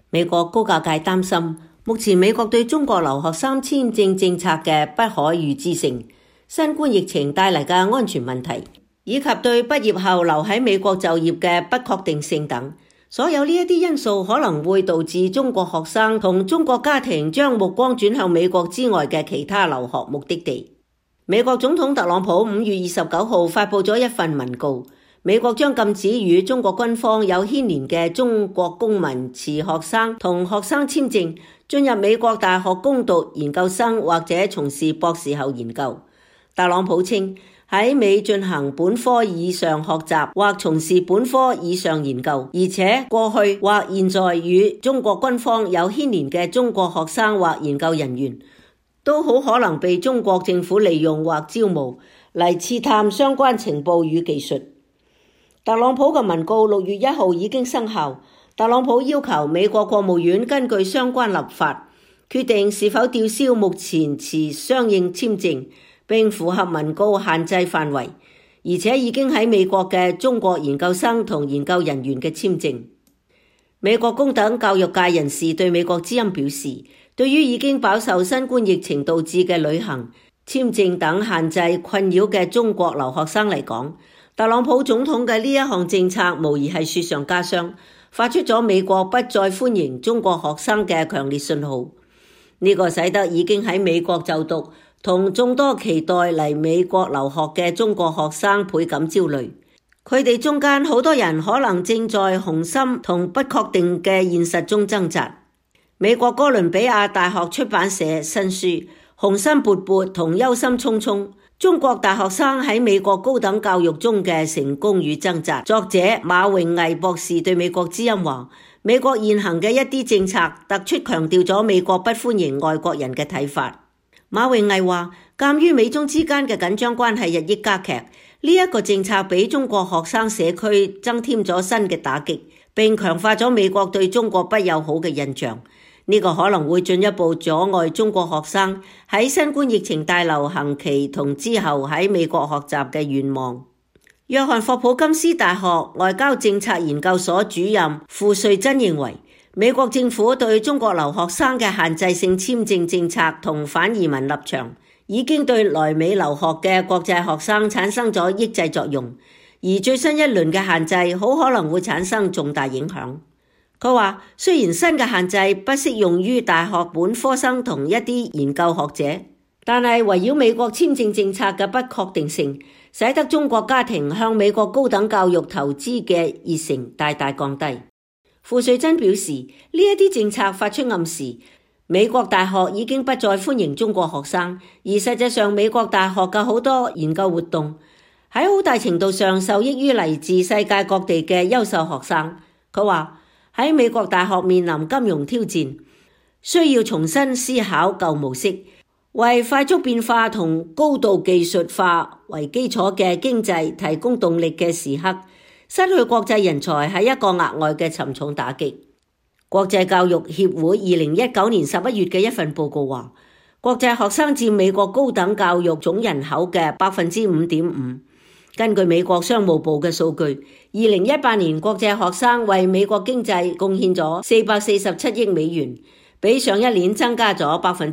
美國高教界擔心，目前美國對中國留學生簽證政策嘅不可預知性、新冠疫情帶嚟嘅安全問題，以及對畢業後留喺美國就業嘅不確定性等，所有呢一啲因素可能會導致中國學生同中國家庭將目光轉向美國之外嘅其他留學目的地。美國總統特朗普5月29號發佈咗一份文告，美國將禁止與中國軍方有牽連嘅中國公民持學生同學生簽證進入美國大學攻讀研究生或者從事博士後研究。特朗普稱，喺美進行本科以上學習或從事本科以上研究，而且過去或現在與中國軍方有牽連嘅中國學生或研究人員，都好可能被中國政府利用或招募嚟刺探相關情報與技術。特朗普嘅文告6月1號已經生效。特朗普要求美國國務院根據相關立法，決定是否吊銷目前持相應簽證並符合文告限制範圍，而且已經喺美國嘅中國研究生同研究人員嘅簽證。美國高等教育界人士對美國之音表示，對於已經飽受新冠疫情導致嘅旅行、簽證等限制困擾嘅中國留學生嚟講，特朗普總統嘅呢一項政策無疑係雪上加霜，發出咗美國不再歡迎中國學生嘅強烈信號。呢個使得已經喺美國就讀同眾多期待嚟美國留學嘅中國學生倍感焦慮。佢哋中間好多人可能正在雄心同不確定嘅現實中掙扎。美國哥倫比亞大學出版社新書《雄心勃勃同憂心忡忡：中國大學生喺美國高等教育中嘅成功與掙扎》，作者馬榮毅博士對美國之音話，美國現行嘅一啲政策突出強調咗美國不歡迎外國人嘅睇法。馬榮毅話，鑒於美中之間嘅緊張關係日益加劇，呢一個政策俾中國學生社區增添咗新嘅打擊，並強化咗美國對中國不友好嘅印象。呢個可能會進一步阻礙中國學生喺新冠疫情大流行期同之後喺美國學習嘅願望。約翰霍普金斯大學外交政策研究所主任傅瑞珍認為，美國政府對中國留學生嘅限制性簽證政策同反移民立場，已經對來美留學嘅國際學生產生咗抑制作用，而最新一輪嘅限制好可能會產生重大影響。佢話，雖然新嘅限制不適用於大學本科生同一啲研究學者，但係圍繞美國簽證政策嘅不確定性，使得中國家庭向美國高等教育投資嘅熱誠大大降低。傅瑞珍表示，呢一啲政策發出暗示，美國大學已經不再歡迎中國學生，而實際上美國大學嘅好多研究活動喺好大程度上受益於嚟自世界各地嘅優秀學生。佢話，喺美國大學面臨金融挑戰，需要重新思考舊模式，為快速變化同高度技術化為基礎嘅經濟提供動力嘅時刻，失去國際人才係一個額外嘅沉重打擊。國際教育協會2019年11月嘅一份報告話，國際學生佔美國高等教育總人口嘅 5.5%。根據美國商務部嘅數據，2018年國際學生為美國經濟貢獻咗447億美元，比上一年增加咗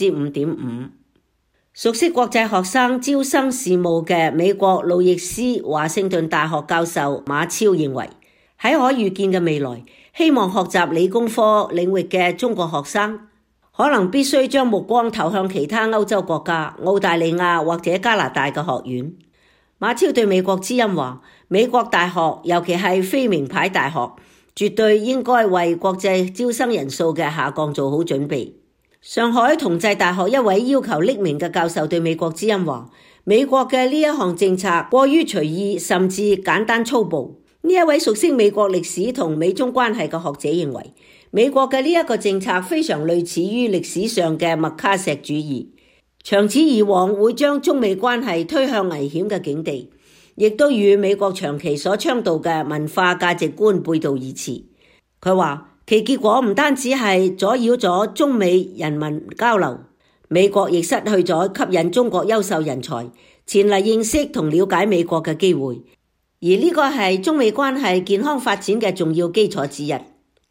5.5%。熟悉國際學生招生事務嘅美國路易斯華盛頓大學教授馬超認為，喺可預見嘅未來，希望學習理工科領域嘅中國學生可能必須將目光投向其他歐洲國家、澳大利亞或者加拿大嘅學院。馬超對美國之音話，美國大學尤其係非名牌大學，絕對應該為國際招生人數嘅下降做好準備。上海同濟大學一位要求匿名嘅教授對美國之音話，美國嘅呢一項政策過於隨意，甚至簡單粗暴。呢一位熟悉美國歷史同美中關係嘅學者認為，美國嘅呢一個政策非常類似於歷史上嘅麥卡錫主義，長此以往會將中美關係推向危險嘅境地，亦都與美國長期所倡導嘅文化價值觀背道而馳。佢話，其結果唔單止係阻擾咗中美人民交流，美國亦失去咗吸引中國優秀人才前嚟認識同了解美國嘅機會，而呢個係中美關係健康發展嘅重要基礎之一。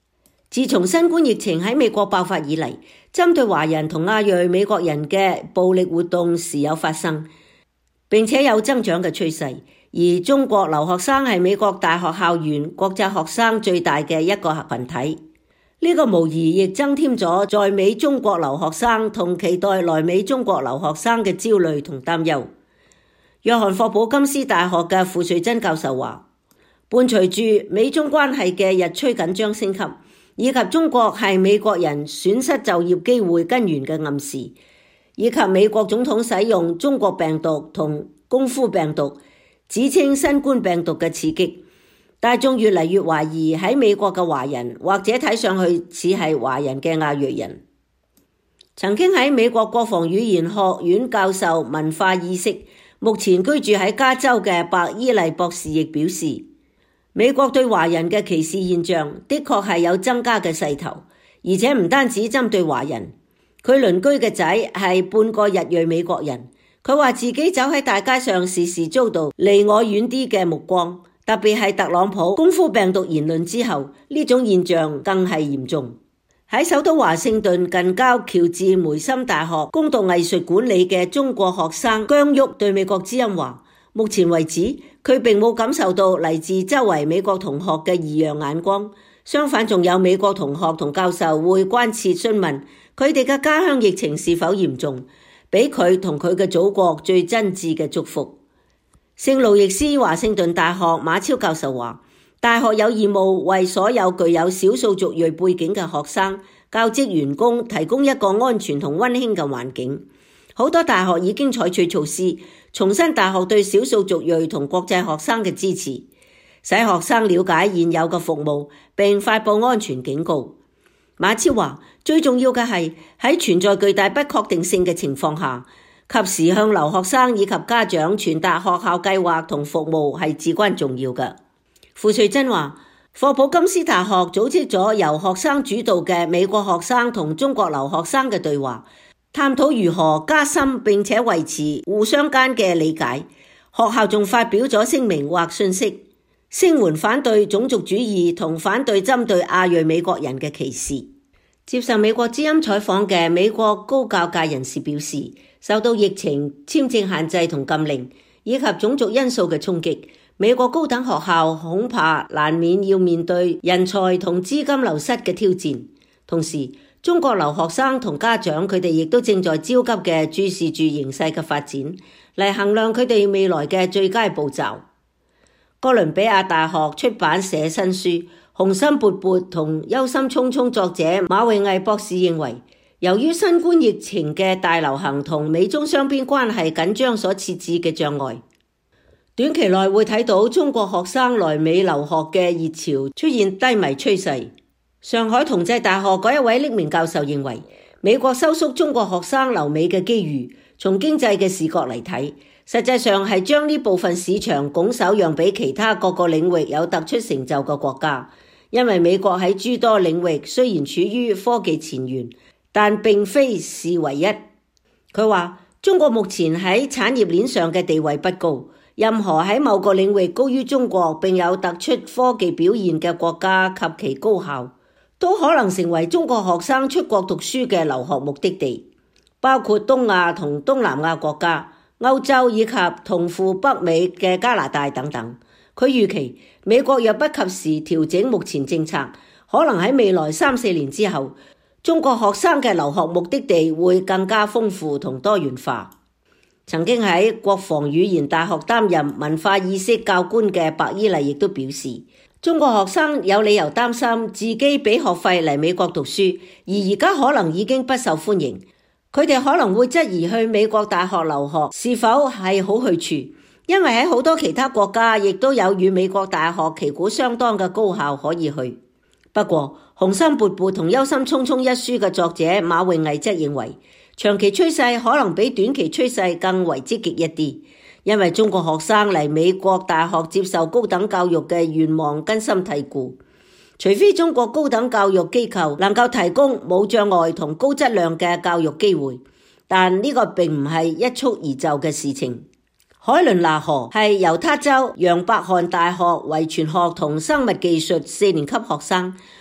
自從新冠疫情喺美國爆發以嚟，針對華人同亞裔美國人嘅暴力活動時有發生，並且有增長嘅趨勢。而中國留學生係美國大學校園國際學生最大嘅一個群體，呢個無疑亦增添咗在美中國留學生同期待來美中國留學生嘅焦慮同擔憂。約翰霍普金斯大學嘅傅瑞珍教授話，伴隨住美中關係嘅日趨緊張升級，以及中國係美國人損失就業機會根源嘅暗示，以及美國總統使用中國病毒同功夫病毒指稱新冠病毒嘅刺激，大眾越嚟越懷疑喺美國嘅華人或者睇上去似係華人嘅亞裔人。曾經喺美國國防語言學院教授文化意識，目前居住喺加州嘅白伊麗博士亦表示，美國對華人嘅歧視現象的確係有增加嘅勢頭，而且唔單止針對華人。佢鄰居嘅仔係半個日裔美國人，佢話自己走喺大街上時時遭到離我遠啲嘅目光，特別係特朗普功夫病毒言論之後，呢種現象更係嚴重。喺首都華盛頓近郊喬治梅森大學攻讀藝術管理嘅中國學生姜旭對美國之音話，目前為止佢並冇感受到嚟自周圍美國同學嘅異樣眼光，相反仲有美國同學同教授會關切詢問佢哋嘅家鄉疫情是否嚴重，俾佢同佢嘅祖國最真摯嘅祝福。聖路易斯華盛頓大學馬超教授話，大學有義務為所有具有少數族裔背景嘅學生、教職員工提供一個安全同溫馨嘅環境。好多大學已經採取措施，重申大學對少數族裔同國際學生嘅支持，使學生了解現有嘅服務，並發佈安全警告。馬超話，最重要嘅係喺存在巨大不確定性嘅情況下，及時向留學生以及家長傳達學校計劃同服務係至關重要嘅。傅瑞珍話，霍普金斯大學組織咗由學生主導嘅美國學生同中國留學生嘅對話，探討如何加深並且維持互相間嘅理解。學校仲發表咗聲明或訊息，聲援反對種族主義同反對針對亞裔美國人嘅歧視。接受美國之音採訪嘅美國高教界人士表示，受到疫情、簽證限制同禁令以及種族因素嘅衝擊，美國高等學校恐怕難免要面對人才同資金流失嘅挑戰。同時，中國留學生同家長佢哋亦都正在焦急嘅注視住形勢嘅發展，嚟衡量佢哋未來嘅最佳步驟。哥倫比亞大學出版社新書《雄心勃勃同憂心忡忡》作者馬永毅博士認為，由於新冠疫情嘅大流行同美中雙邊關係緊張所設置嘅障礙，短期內會睇到中國學生來美留學嘅熱潮出現低迷趨勢。上海同濟大學嗰一位匿名教授認為，美國收縮中國學生留美嘅機遇，從經濟嘅視角嚟睇，實際上係將呢部分市場拱手讓俾其他各個領域有突出成就嘅國家。因為美國喺諸多領域雖然處於科技前沿，但並非是唯一。佢話，中國目前喺產業鏈上嘅地位不高，任何喺某個領域高於中國並有突出科技表現嘅國家及其高校，都可能成為中國學生出國讀書嘅留學目的地，包括東亞同東南亞國家、歐洲以及同赴北美嘅加拿大等等。佢預期美國若不及時調整目前政策，可能喺未來3-4年之後，中國學生嘅留學目的地會更加豐富同多元化。曾經喺國防語言大學擔任文化意識教官嘅白伊麗亦都表示，中國學生有理由擔心自己俾學費嚟美國讀書，而家可能已經不受歡迎。佢哋可能會質疑去美國大學留學是否係好去處，因為喺好多其他國家亦都有與美國大學旗鼓相當嘅高校可以去。不過，《雄心勃勃同憂心忡忡》一書嘅作者馬永毅則認為，長期趨勢可能比短期趨勢更為積極一啲，因為中國學生嚟美國大學接受高等教育嘅願望根深蒂固。除非中國高等教育機構能夠提供冇障礙同高質量嘅教育機會，但呢個並唔係一蹴而就嘅事情。海倫娜河係猶他州楊伯翰大學遺傳學同生物技術4年級學生，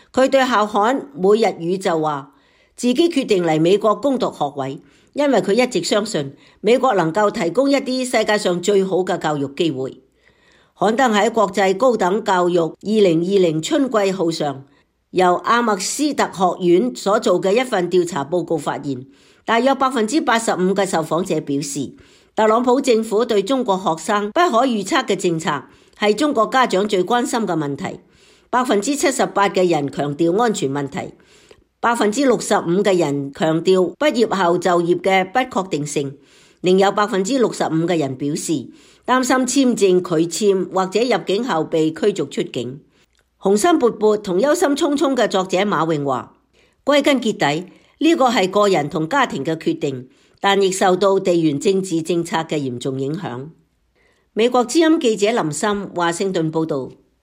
佢對校刊《每日語》就話，自己決定嚟美國攻讀學位，因為佢一直相信美國能夠提供一啲世界上最好嘅教育機會。刊登喺國際高等教育2020春季號上，由阿默斯特學院所做嘅一份調查報告發現，大約85%嘅受訪者表示，特朗普政府對中國學生不可預測嘅政策係中國家長最關心嘅問題。78%嘅人強調安全問題，65%嘅人強調畢業後就業嘅不確定性，另有65%嘅人表示擔心簽證拒簽或者入境後被驅逐出境。雄心勃勃同憂心忡忡嘅作者馬穎話，歸根結底呢個係個人同家庭嘅決定，但亦受到地緣政治政策嘅嚴重影響。美國之音記者林森華盛頓報道。